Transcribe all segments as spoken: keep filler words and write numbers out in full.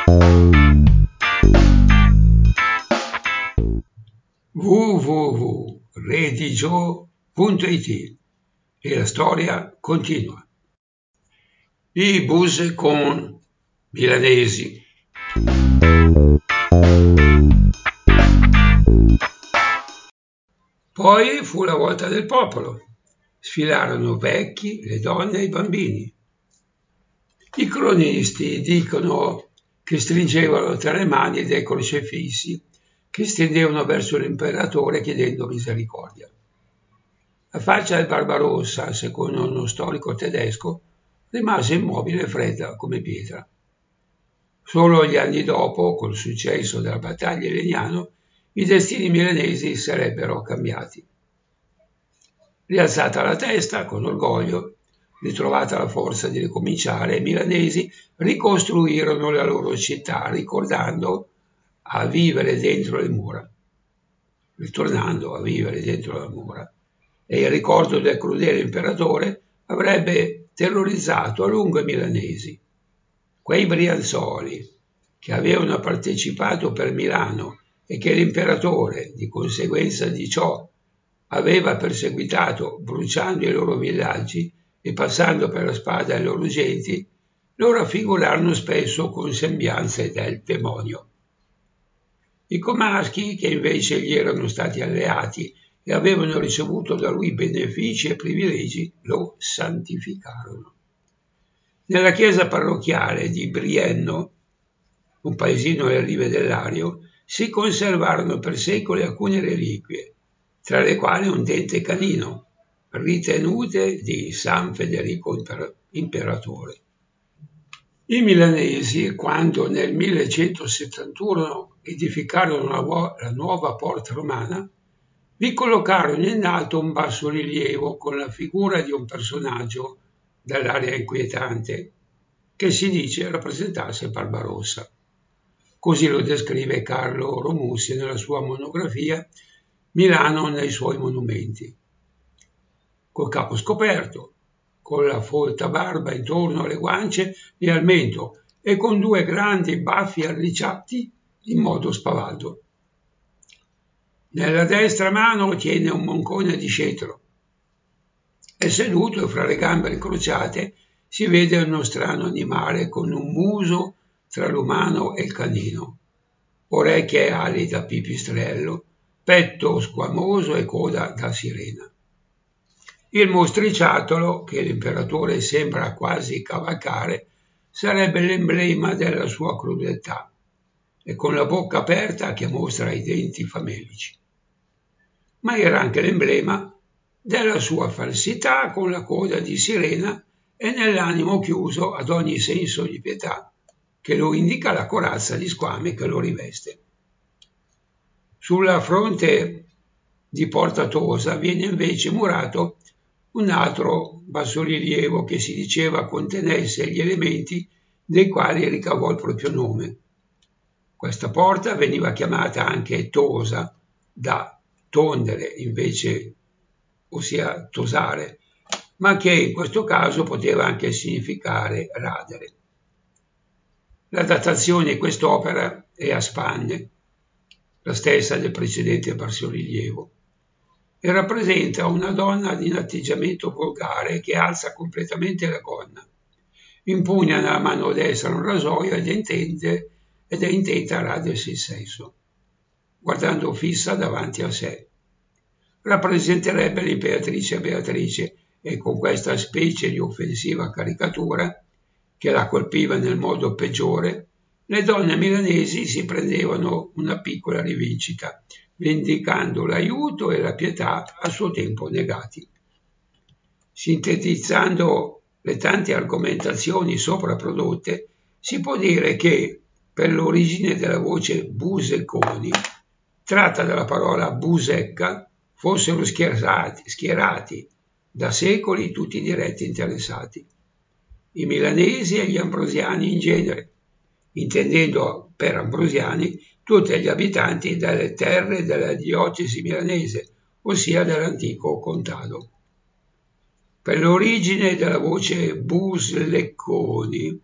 w w w punto redigio punto it e la storia continua. I bus con milanesi. Poi fu la volta del popolo. Sfilarono vecchi, le donne e i bambini. I cronisti dicono che stringevano tra le mani dei crocefissi che stendevano verso l'imperatore chiedendo misericordia. La faccia del Barbarossa, secondo uno storico tedesco, rimase immobile e fredda come pietra. Solo gli anni dopo, col successo della battaglia di Legnano, i destini milanesi sarebbero cambiati. Rialzata la testa, con orgoglio, ritrovata la forza di ricominciare, i milanesi ricostruirono la loro città, ricordando a vivere dentro le mura, ritornando a vivere dentro le mura. E il ricordo del crudele imperatore avrebbe terrorizzato a lungo i milanesi. Quei brianzoli che avevano partecipato per Milano e che l'imperatore, di conseguenza di ciò, aveva perseguitato bruciando i loro villaggi e passando per la spada i loro genti, lo raffigurarono spesso con sembianze del demonio. I comaschi, che invece gli erano stati alleati e avevano ricevuto da lui benefici e privilegi, lo santificarono. Nella chiesa parrocchiale di Brienno, un paesino alle rive del Lario, si conservarono per secoli alcune reliquie, tra le quali un dente canino, ritenute di San Federico Imperatore. I milanesi, quando nel millecentosettantuno edificarono la, la nuova porta romana, vi collocarono in alto un bassorilievo con la figura di un personaggio dall'aria inquietante, che si dice rappresentasse Barbarossa. Così lo descrive Carlo Romussi nella sua monografia Milano nei suoi monumenti. Col capo scoperto, con la folta barba intorno alle guance e al mento e con due grandi baffi arricciati in modo spavaldo. Nella destra mano tiene un moncone di cetro e seduto fra le gambe incrociate si vede uno strano animale con un muso tra l'umano e il canino, orecchie e ali da pipistrello, petto squamoso e coda da sirena. Il mostriciattolo, che l'imperatore sembra quasi cavalcare, sarebbe l'emblema della sua crudeltà, e con la bocca aperta che mostra i denti famelici. Ma era anche l'emblema della sua falsità con la coda di sirena e nell'animo chiuso ad ogni senso di pietà, che lo indica la corazza di squame che lo riveste. Sulla fronte di Porta Tosa viene invece murato un altro bassorilievo che si diceva contenesse gli elementi dei quali ricavò il proprio nome. Questa porta veniva chiamata anche Tosa, da tondere invece, ossia tosare, ma che in questo caso poteva anche significare radere. La datazione di quest'opera è a spanne, la stessa del precedente bassorilievo, e rappresenta una donna di un atteggiamento volgare che alza completamente la gonna, impugna nella mano destra un rasoio ed, intende, ed è intenta a radersi il sesso, guardando fissa davanti a sé. Rappresenterebbe l'imperatrice Beatrice e con questa specie di offensiva caricatura, che la colpiva nel modo peggiore, le donne milanesi si prendevano una piccola rivincita, vendicando l'aiuto e la pietà a suo tempo negati. Sintetizzando le tante argomentazioni sopra prodotte, si può dire che, per l'origine della voce Busecconi, tratta dalla parola busecca, fossero schierati, schierati da secoli tutti i diretti interessati, i milanesi e gli ambrosiani in genere, intendendo per ambrosiani tutti gli abitanti delle terre della diocesi milanese, ossia dell'antico contado. Per l'origine della voce Buslecconi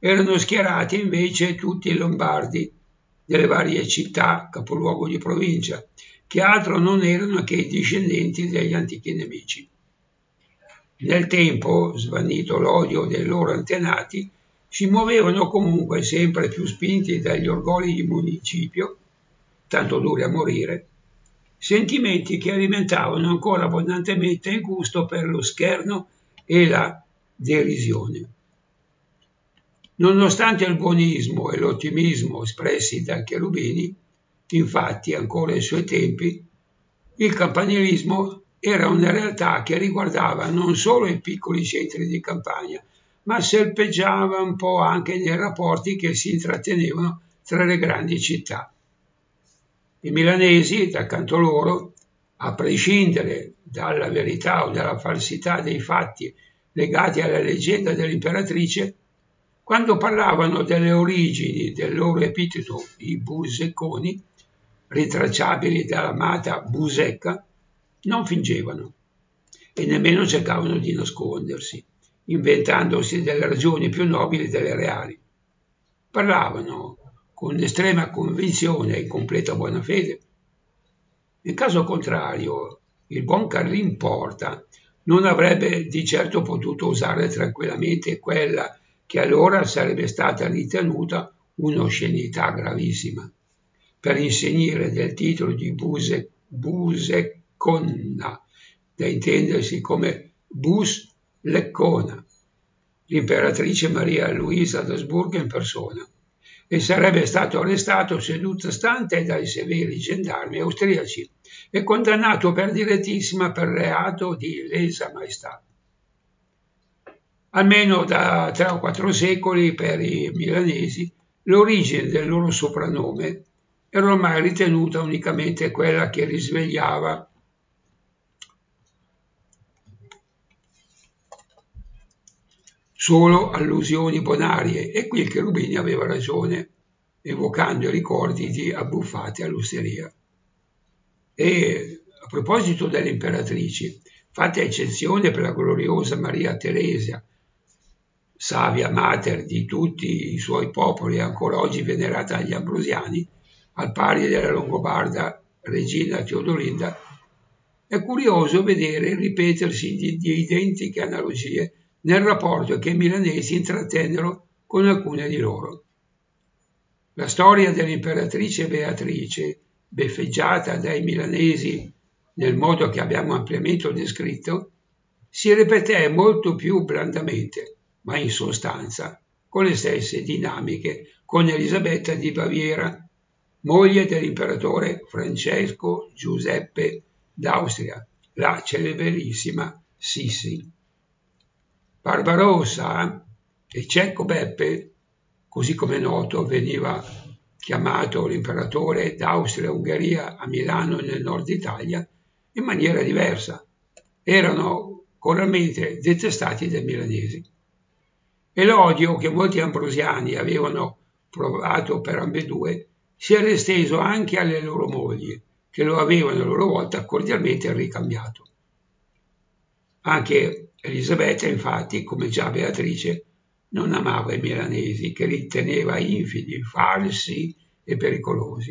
erano schierati invece tutti i lombardi delle varie città, capoluogo di provincia, che altro non erano che i discendenti degli antichi nemici. Nel tempo, svanito l'odio dei loro antenati, si muovevano comunque sempre più spinti dagli orgogli di municipio, tanto duri a morire, sentimenti che alimentavano ancora abbondantemente il gusto per lo scherno e la derisione. Nonostante il buonismo e l'ottimismo espressi dal Cherubini, infatti ancora ai suoi tempi, il campanilismo era una realtà che riguardava non solo i piccoli centri di campagna, ma serpeggiava un po' anche nei rapporti che si intrattenevano tra le grandi città. I milanesi, dal canto loro, a prescindere dalla verità o dalla falsità dei fatti legati alla leggenda dell'imperatrice, quando parlavano delle origini del loro epiteto, i Busecconi, ritracciabili dall'amata Busecca, non fingevano e nemmeno cercavano di nascondersi, inventandosi delle ragioni più nobili delle reali. Parlavano con estrema convinzione e completa buona fede. In caso contrario, il buon Carlin Porta non avrebbe di certo potuto usare tranquillamente quella che allora sarebbe stata ritenuta un'oscenità gravissima, per insignire del titolo di Buse, Busecconna, da intendersi come Bus Leccona, l'imperatrice Maria Luisa d'Asburgo in persona, e sarebbe stato arrestato seduto stante dai severi gendarmi austriaci e condannato per direttissima per reato di lesa maestà. Almeno da tre o quattro secoli per i milanesi l'origine del loro soprannome era ormai ritenuta unicamente quella che risvegliava solo allusioni bonarie, e qui il Cherubini aveva ragione, evocando i ricordi di abbuffate all'osteria. E a proposito delle imperatrici, fatta eccezione per la gloriosa Maria Teresia, savia mater di tutti i suoi popoli, ancora oggi venerata dagli ambrosiani, al pari della longobarda regina Teodolinda, è curioso vedere il ripetersi di, di identiche analogie nel rapporto che i milanesi intrattennero con alcune di loro. La storia dell'imperatrice Beatrice, beffeggiata dai milanesi nel modo che abbiamo ampiamente descritto, si ripeté molto più blandamente, ma in sostanza con le stesse dinamiche, con Elisabetta di Baviera, moglie dell'imperatore Francesco Giuseppe d'Austria, la celeberrissima Sissi. Barbarossa e Cecco Beppe, così come noto veniva chiamato l'imperatore d'Austria-Ungheria a Milano nel nord Italia, in maniera diversa. Erano coralmente detestati dai milanesi. E l'odio che molti ambrosiani avevano provato per ambedue si era esteso anche alle loro mogli, che lo avevano a loro volta cordialmente ricambiato. Anche Elisabetta, infatti, come già Beatrice, non amava i milanesi, che li teneva infidi, falsi e pericolosi.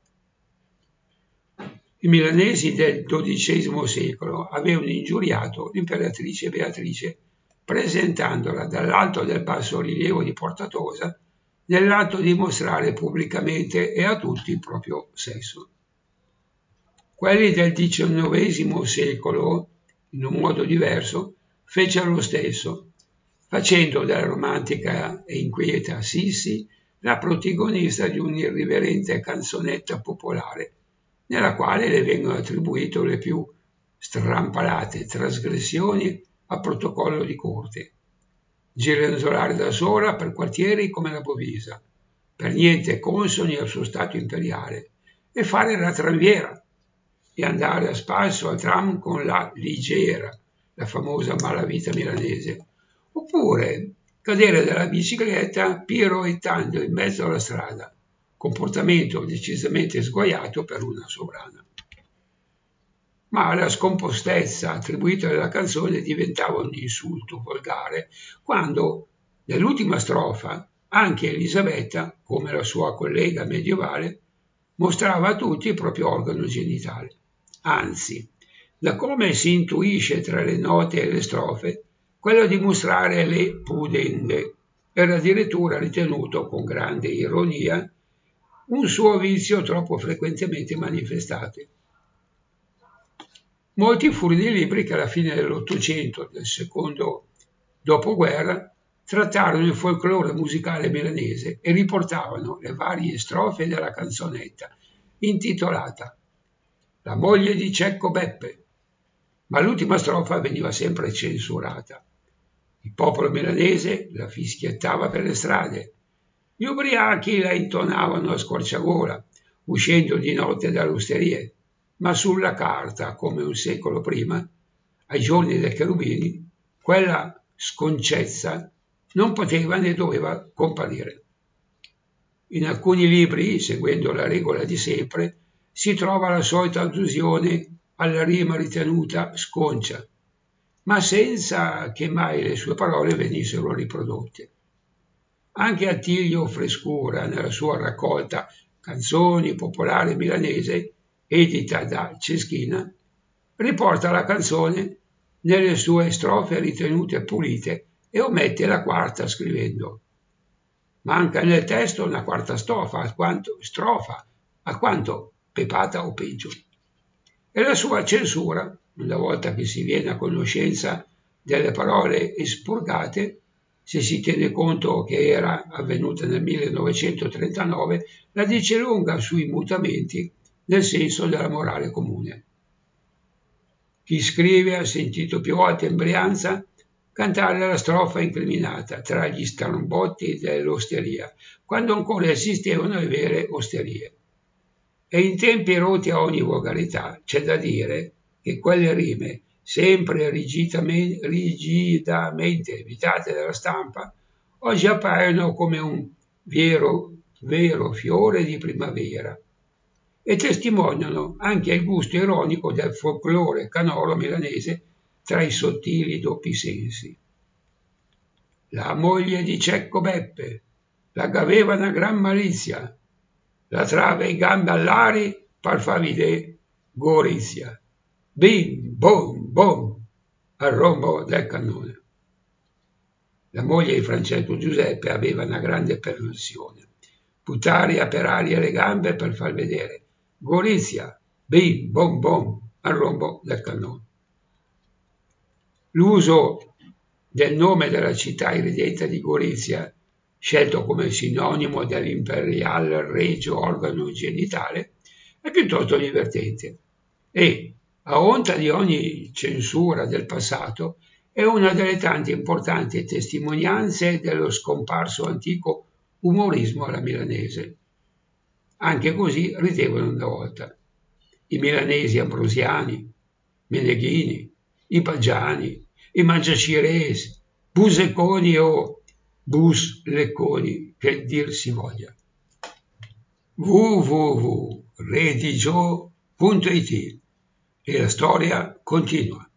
I milanesi del dodicesimo secolo avevano ingiuriato l'imperatrice Beatrice, presentandola dall'alto del bassorilievo di Porta Tosa nell'atto di mostrare pubblicamente e a tutti il proprio sesso. Quelli del diciannovesimo secolo, in un modo diverso, fecero lo stesso, facendo della romantica e inquieta Sissi la protagonista di un'irriverente canzonetta popolare, nella quale le vengono attribuite le più strampalate trasgressioni al protocollo di corte. Gironzolare da sola per quartieri come la Bovisa, per niente consoni al suo stato imperiale, e fare la tranviera, e andare a spasso al tram con la Ligera, la famosa malavita milanese, oppure cadere dalla bicicletta piroettando in mezzo alla strada, comportamento decisamente sguaiato per una sovrana. Ma la scompostezza attribuita alla canzone diventava un insulto volgare quando, nell'ultima strofa, anche Elisabetta, come la sua collega medievale, mostrava a tutti il proprio organo genitale. Anzi, da come si intuisce tra le note e le strofe, quello di mostrare le pudende era addirittura ritenuto, con grande ironia, un suo vizio troppo frequentemente manifestato. Molti furono i libri che alla fine dell'Ottocento, del secondo dopoguerra, trattarono il folklore musicale milanese e riportavano le varie strofe della canzonetta, intitolata La moglie di Cecco Beppe, ma l'ultima strofa veniva sempre censurata. Il popolo milanese la fischiettava per le strade, gli ubriachi la intonavano a squarciagola, uscendo di notte dalle osterie, ma sulla carta, come un secolo prima, ai giorni dei cherubini, quella sconcezza non poteva né doveva comparire. In alcuni libri, seguendo la regola di sempre, si trova la solita allusione alla rima ritenuta sconcia, ma senza che mai le sue parole venissero riprodotte. Anche Attilio Frescura, nella sua raccolta Canzoni popolari milanese, edita da Ceschina, riporta la canzone nelle sue strofe ritenute pulite e omette la quarta scrivendo: manca nel testo una quarta strofa, alquanto, strofa, alquanto pepata o peggio. E la sua censura, una volta che si viene a conoscenza delle parole espurgate, se si tiene conto che era avvenuta nel millenovecentotrentanove, la dice lunga sui mutamenti nel senso della morale comune. Chi scrive ha sentito più volte in Brianza cantare la strofa incriminata tra gli strambotti dell'osteria, quando ancora esistevano le vere osterie. E in tempi rotti a ogni volgarità c'è da dire che quelle rime, sempre rigidamente, rigidamente evitate dalla stampa, oggi appaiono come un vero, vero fiore di primavera e testimoniano anche il gusto ironico del folklore canoro milanese tra i sottili doppi sensi. La moglie di Cecco Beppe, la che aveva una gran malizia, la trave i gambe all'ari par fa vide Gorizia. Bim, bom, bom, al rombo del cannone. La moglie di Francesco Giuseppe aveva una grande perversione, buttare per aria le gambe per far vedere Gorizia, bim, bom, bom, al rombo del cannone. L'uso del nome della città iridenta di Gorizia, scelto come sinonimo dell'imperial regio organo genitale, è piuttosto divertente e, a onta di ogni censura del passato, è una delle tante importanti testimonianze dello scomparso antico umorismo alla milanese. Anche così ridevano una volta i milanesi ambrosiani, meneghini, i paggiani, i mangiaciresi, busecconi o buslecconi, che dir si voglia. w w w punto redigio punto it e la storia continua.